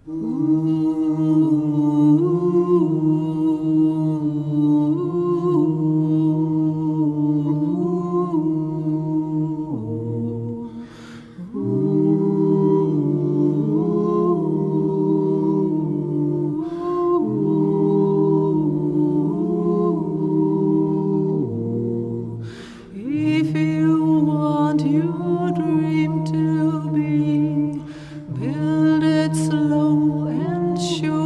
If you want your dream to be, build it slow and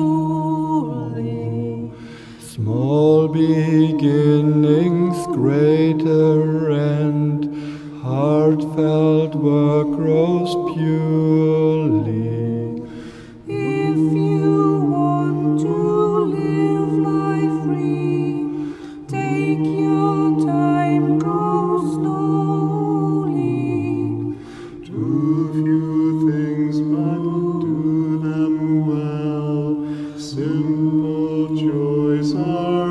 surely. Small beginnings, greater end, heartfelt work grows purely. If you want to live life free, take your time, go slowly. Do few things, but do them well. Simple joys are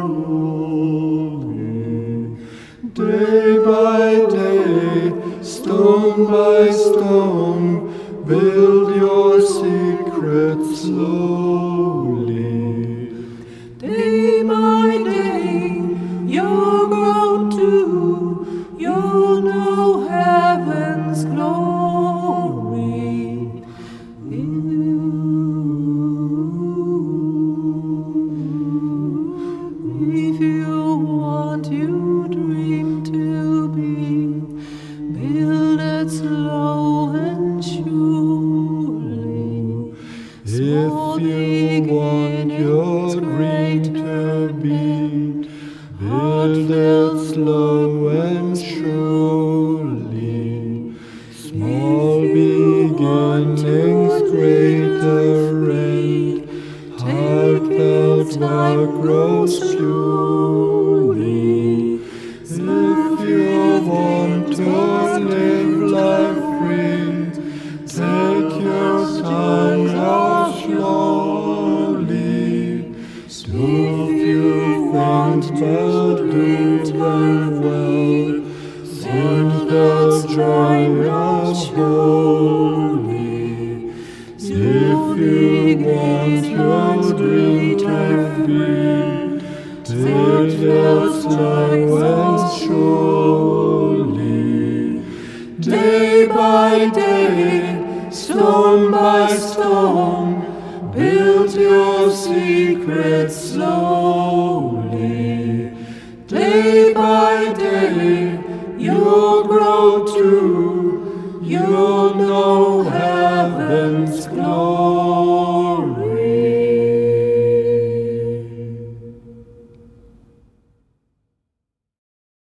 holy. Day by day, stone by stone, build your secrets slowly. Day by day, you'll grow too, you'll know heaven's glory. If you want your dream to be, build it slow and surely. If you want your dream to be, build it slow and surely. Small beginnings, greater end, heartfelt work grows purely. If you want to live life free, take your time now slowly. Do few things, but do them well. Simple joy is holy. If you want your dream to be, take it slow and surely. Day by day, stone by stone, build your secrets slowly. Day by day, you'll grow too, you'll know heaven's glory.